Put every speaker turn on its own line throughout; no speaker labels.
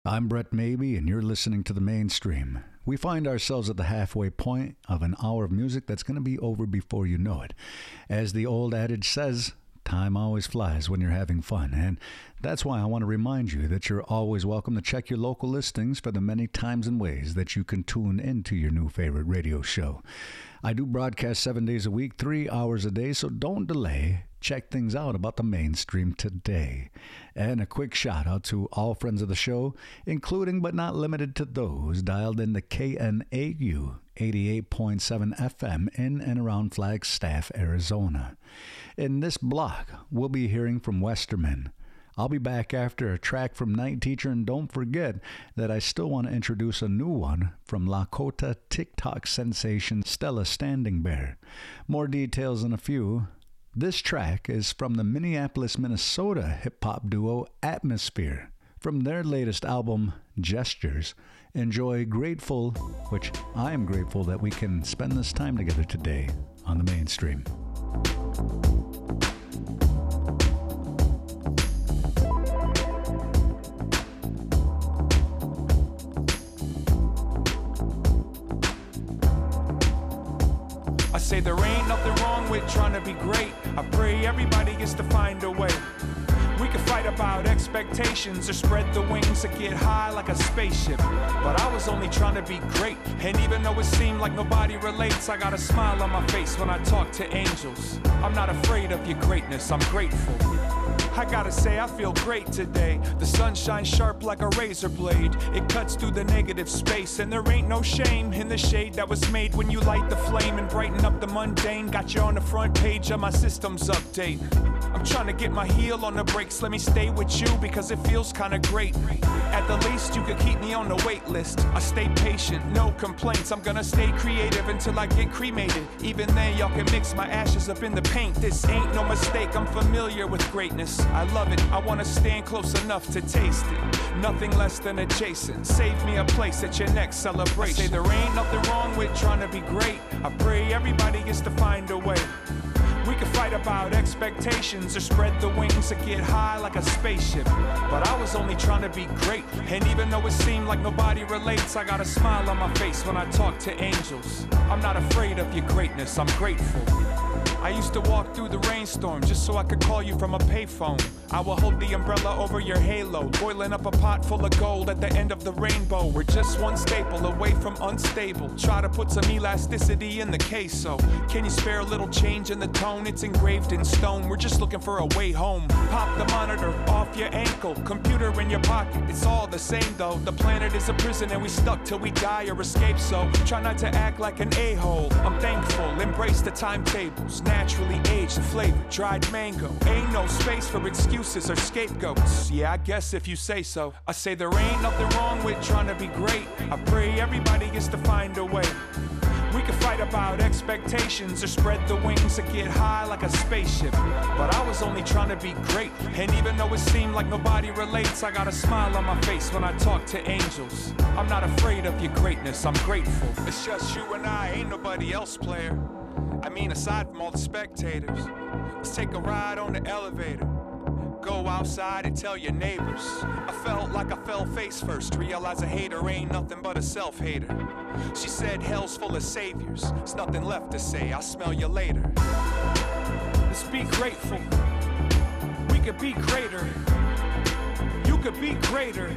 I'm Brett Maybe, and you're listening to The Mainstream. We find ourselves at the halfway point of an hour of music that's going to be over before you know it. As the old adage says, time always flies when you're having fun, and that's why I want to remind you that you're always welcome to check your local listings for the many times and ways that you can tune into your new favorite radio show. I do broadcast 7 days a week, 3 hours a day, so don't delay. Check things out about The Mainstream today. And a quick shout out to all friends of the show, including but not limited to those dialed into KNAU 88.7 FM in and around Flagstaff, Arizona. In this block, we'll be hearing from Westerman. I'll be back after a track from Night Teacher, and don't forget that I still want to introduce a new one from Lakota TikTok sensation Stella Standing Bear. More details in a few. This track is from the Minneapolis, Minnesota hip-hop duo Atmosphere. From their latest album, Gestures, enjoy Grateful, which I am grateful that we can spend this time together today on The Mainstream.
I say there ain't nothing wrong with trying to be great. I pray everybody gets to find a way. We can fight about expectations or spread the wings that get high like a spaceship. But I was only trying to be great. And even though it seemed like nobody relates, I got a smile on my face when I talk to angels. I'm not afraid of your greatness, I'm grateful. I gotta say I feel great today. The sun shines sharp like a razor blade. It cuts through the negative space, and there ain't no shame in the shade that was made when you light the flame and brighten up the mundane. Got you on the front page of my systems update. I'm trying to get my heel on the brakes. Let me stay with you because it feels kinda great. At the least you could keep me on the wait list. I stay patient, no complaints. I'm gonna stay creative until I get cremated. Even then y'all can mix my ashes up in the paint. This ain't no mistake, I'm familiar with greatness. I love it, I wanna stand close enough to taste it. Nothing less than adjacent. Save me a place at your next celebration. I say there ain't nothing wrong with trying to be great. I pray everybody gets to find a way. We can fight about expectations or spread the wings that get high like a spaceship. But I was only trying to be great. And even though it seemed like nobody relates, I got a smile on my face when I talk to angels. I'm not afraid of your greatness, I'm grateful. I used to walk through the rainstorm just so I could call you from a payphone. I will hold the umbrella over your halo, boiling up a pot full of gold at the end of the rainbow. We're just one staple away from unstable. Try to put some elasticity in the queso. Can you spare a little change in the tone? It's engraved in stone. We're just looking for a way home. Pop the monitor off your ankle, computer in your pocket. It's all the same though. The planet is a prison and we stuck till we die or escape. So try not to act like an a-hole. I'm thankful, embrace the timetables. Naturally aged flavor, dried mango. Ain't no space for excuses or scapegoats. Yeah, I guess if you say so. I say there ain't nothing wrong with trying to be great. I pray everybody gets to find a way. We can fight about expectations or spread the wings that get high like a spaceship. But I was only trying to be great. And even though it seemed like nobody relates, I got a smile on my face when I talk to angels. I'm not afraid of your greatness, I'm grateful. It's just you and I, ain't nobody else, player. I mean, aside from all the spectators. Let's take a ride on the elevator. Go outside and tell your neighbors. I felt like I fell face first. Realize a hater ain't nothing but a self-hater. She said hell's full of saviors. There's nothing left to say, I'll smell you later. Let's be grateful. We could be greater. You could be greater.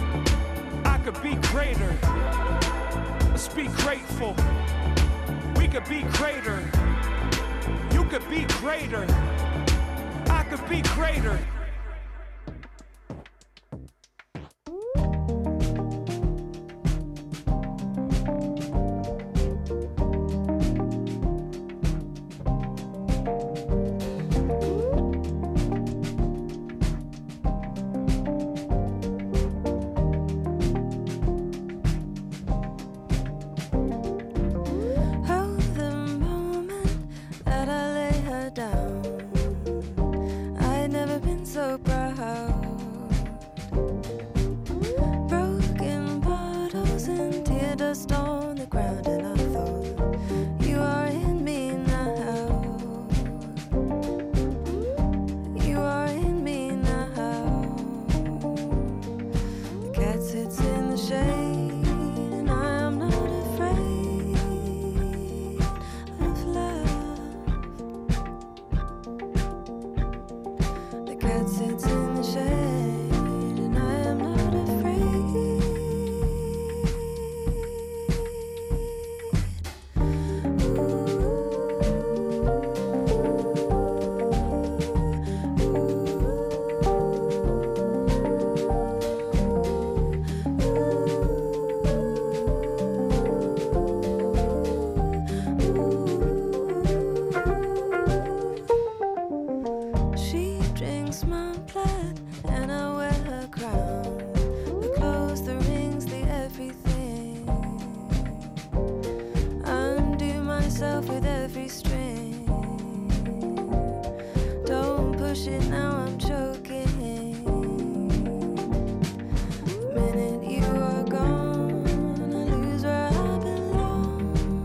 I could be greater. Let's be grateful. We could be greater. You could be greater. I could be greater.
I'd never been so sits in the shade, and I am not afraid of love. The cat sits in the shade, and I am not afraid. She drinks my blood, and I wear her crown. The clothes, the rings, the everything. Undo myself with every string. Don't push it now, I'm choking. The minute you are gone, I lose where I belong.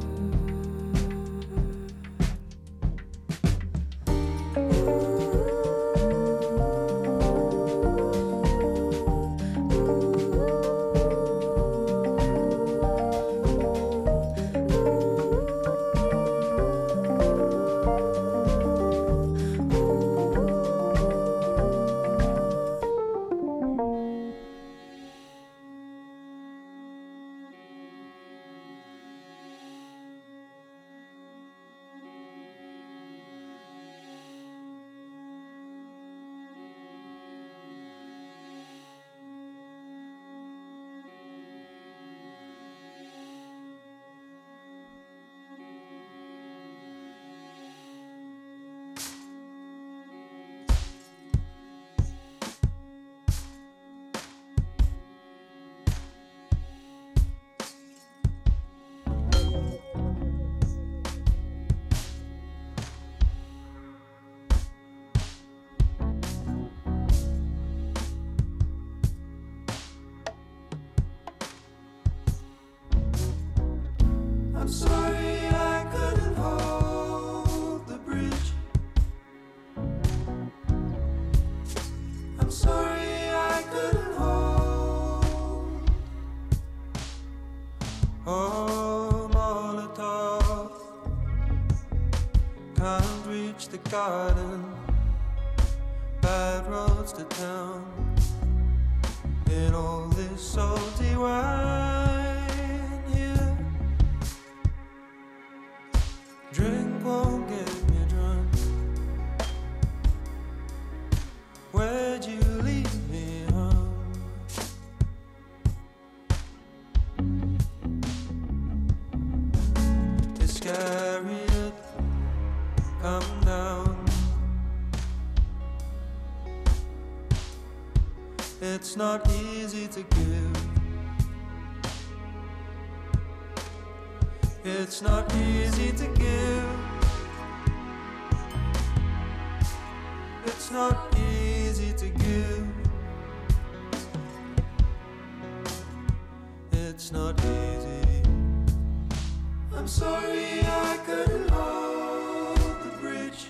I'm sorry I couldn't hold the bridge. I'm sorry I couldn't hold. Oh, Molotov, can't reach the garden. Bad roads to town. In all this salty wine here. Drink won't get me drunk. Where'd you leave me, hon? Iscariot, come down. It's not easy to give. It's not easy to give. It's not easy to give. It's not easy. I'm sorry I couldn't hold the bridge.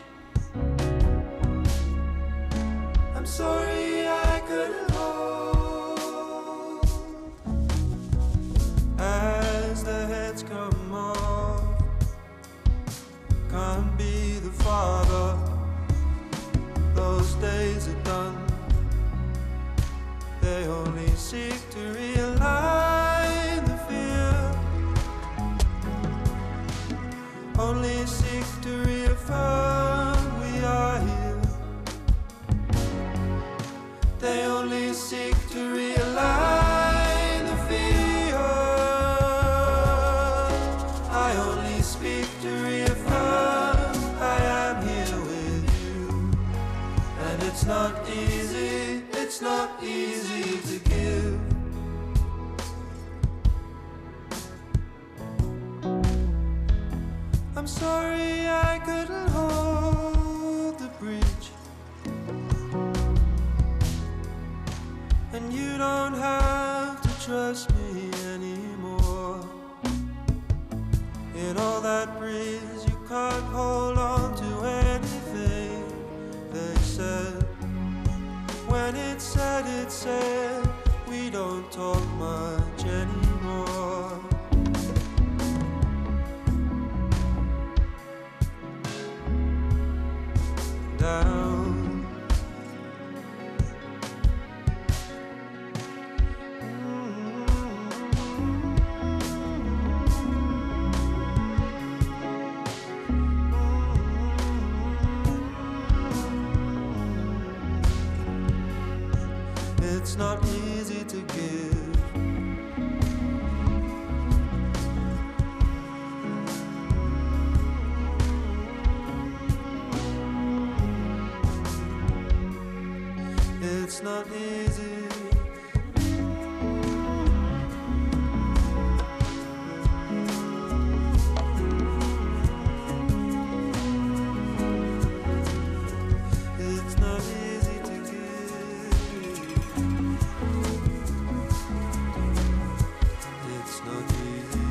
I'm sorry I couldn't hold. As the heads come off, can't be the father. Those days are done. They only seek to realign the fear. Only seek to reaffirm we are here. They only seek to realign the fear. I only speak to reaffirm I am here with you. And it's not easy, it's not easy to give. I'm sorry I couldn't hold the bridge. And you don't have to trust me anymore. In all that breeze, you can't hold on to anything they said. When it said, we don't talk much anymore. Down. It's not easy to give. It's not easy. It's not easy to give. It's not easy.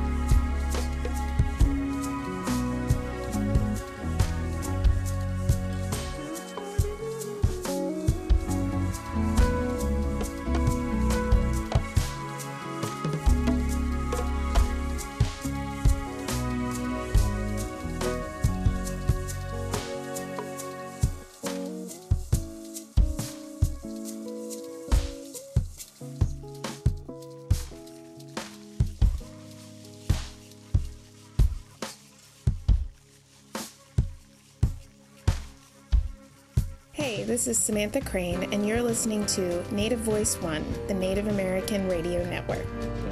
Hey, this is Samantha Crane, and you're listening to Native Voice One, the Native American Radio Network.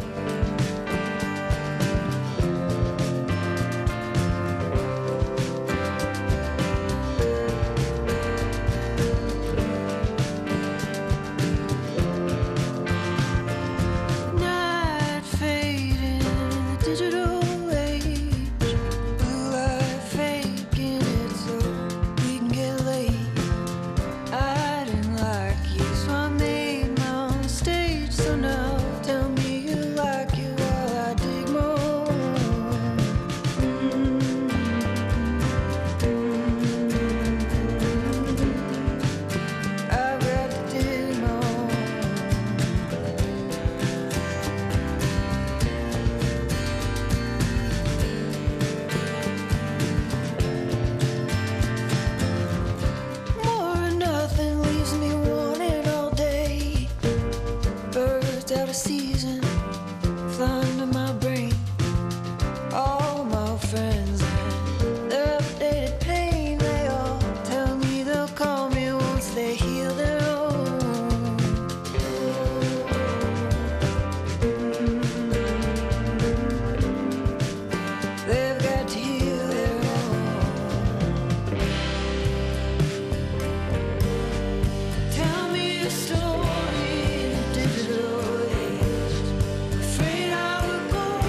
Night fading in the digital age. Blue light faking it so we can get late. I didn't like you, so I made my own stage. So now tell me you like it while I dig more. I've got to dig more. More and nothing leaves me wanting all day. Birds out of season, flying to my brain. All my friends and their updated pain, they all tell me they'll call me once they heal their own. They've got to heal their own. Tell me a story in a digital age. Afraid I would go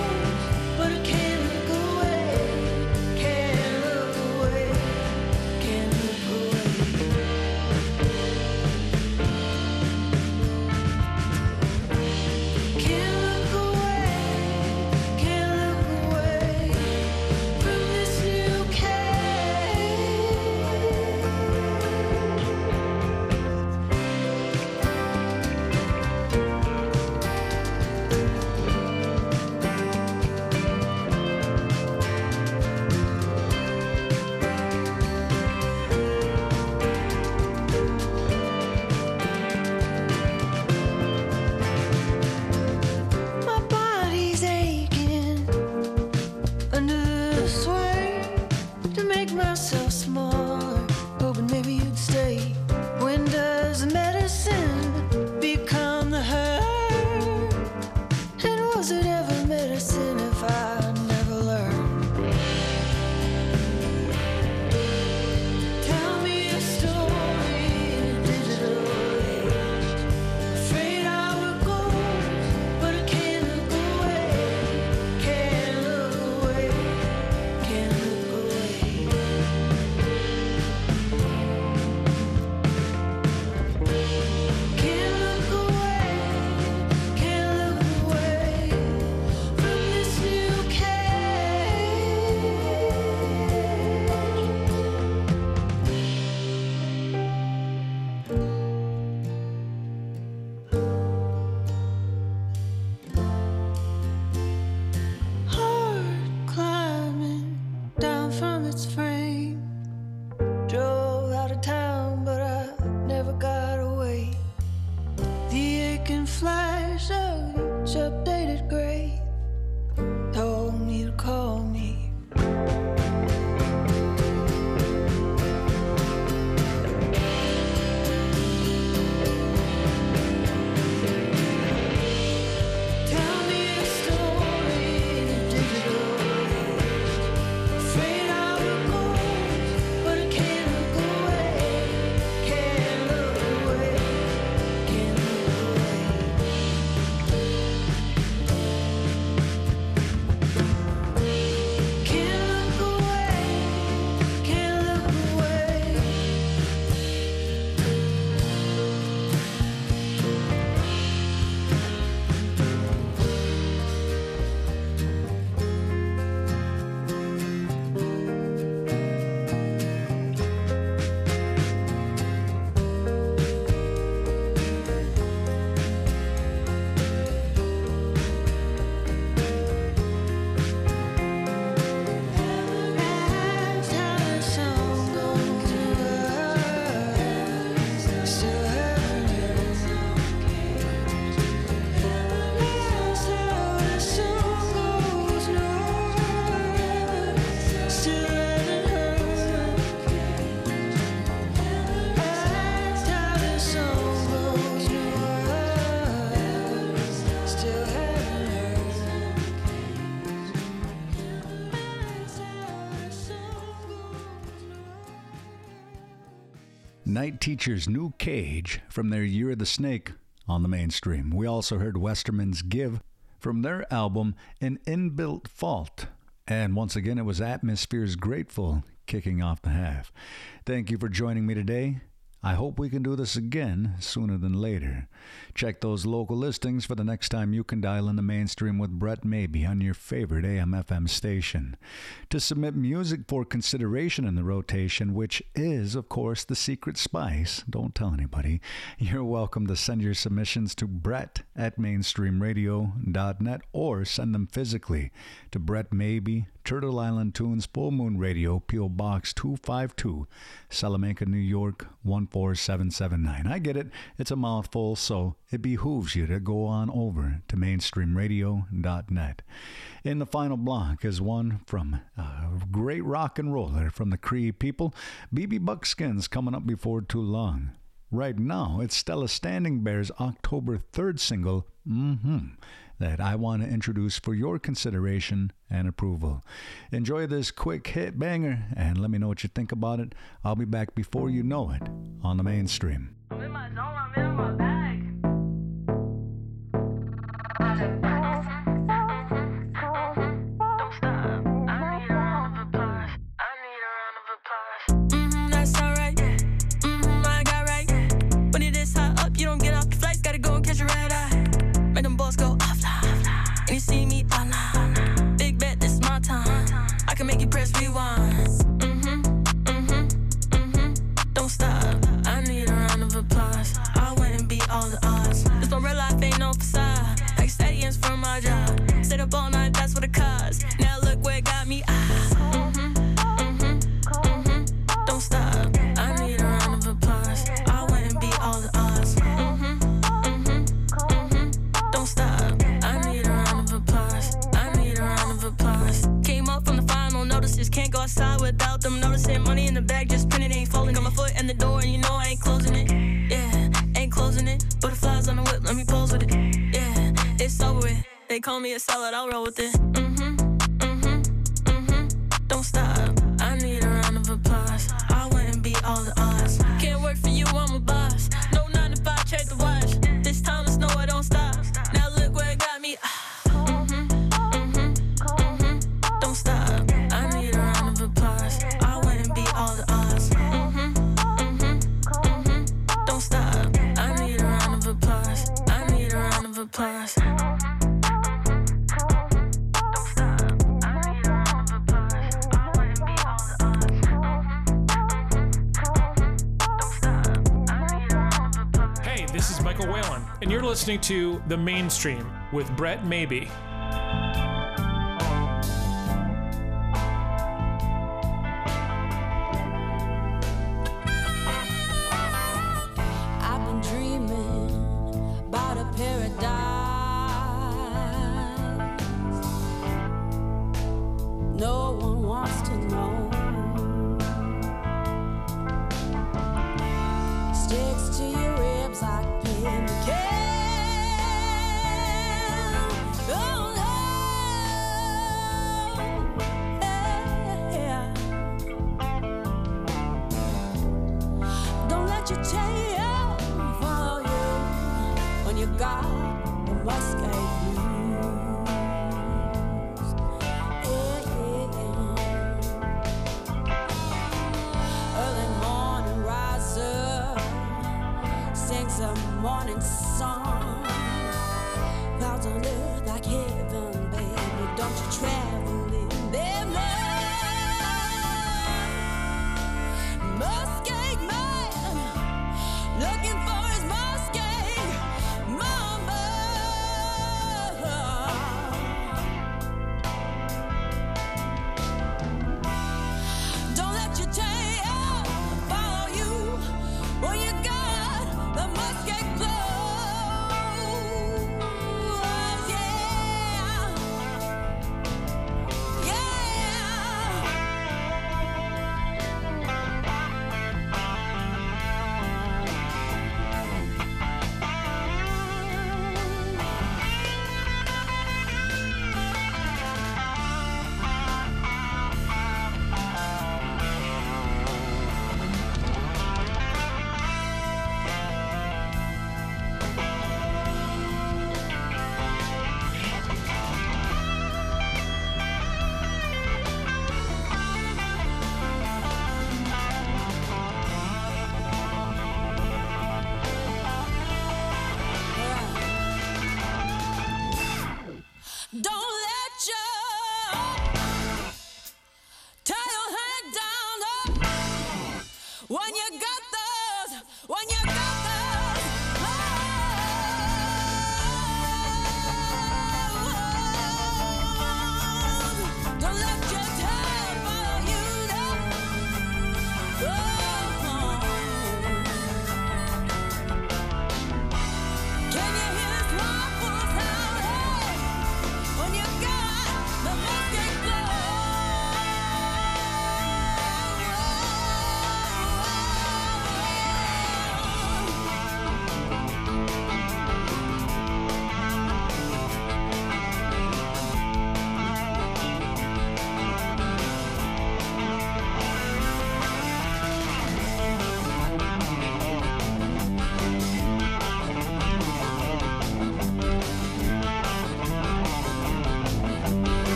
down from its frame. Drove out of town, but I never got away. The aching flash of each updated grave told me to call me.
Night Teacher's New Cage from their Year of the Snake on the mainstream. We also heard Westerman's Give from their album An Inbuilt Fault. And once again, it was Atmosphere's Grateful kicking off the half. Thank you for joining me today. I hope we can do this again sooner than later. Check those local listings for the next time you can dial in the mainstream with Brett Maybe on your favorite AM/FM station. To submit music for consideration in the rotation, which is, of course, the secret spice, don't tell anybody, you're welcome to send your submissions to brett@mainstreamradio.net or send them physically to Brett Maybe, Turtle Island Tunes, Full Moon Radio, P.O. Box 252, Salamanca, New York 14779. I get it, it's a mouthful, so it behooves you to go on over to mainstreamradio.net. In the final block is one from a great rock and roller from the Cree people, BB Buckskins, coming up before too long. Right now, it's Stella Standing Bear's October 3rd single, that I want to introduce for your consideration and approval. Enjoy this quick hit banger and let me know what you think about it. I'll be back before you know it on the mainstream.
I'm in my zone, I'm in my bag. Don't stop. I need a round of applause. I need a round of applause. That's alright. I got right. When it is hot up, you don't get off the flights. Gotta go and catch a red eye. Make them balls go off. And you see me online. Big bet, this is my time. I can make you press rewind. Don't stop. I need a round of applause. I went and beat all the odds. This my real life, ain't no facade. Like stadiums from my job. Stayed up all night, that's what it costs. Now look where it got me. Don't stop. I need a round of applause. I went and beat all the odds. Don't stop. I need a round of applause. I need a round of applause. Came up from the final notices. Can't go outside without them noticing. Money in the bag, just printed, ain't folding. Got my foot in the door and you know I ain't closing it. Yeah, ain't closing it. Butterflies on the whip, let me pose with it. Yeah, it's over with. They call me a salad, I'll roll with it. Don't stop. I need a round of applause. I went and beat all the odds. Can't work for you, I'm a boss. No 9 to 5, check the watch. This time it's no, I don't stop. Now look where it got me. Don't stop. I need a round of applause. I went and beat all the odds. Don't stop. I need a round of applause. I need a round of applause.
This is Michael Whalen, and you're listening to The Mainstream with Brett Maybe.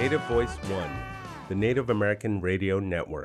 Native Voice One, the Native American Radio Network.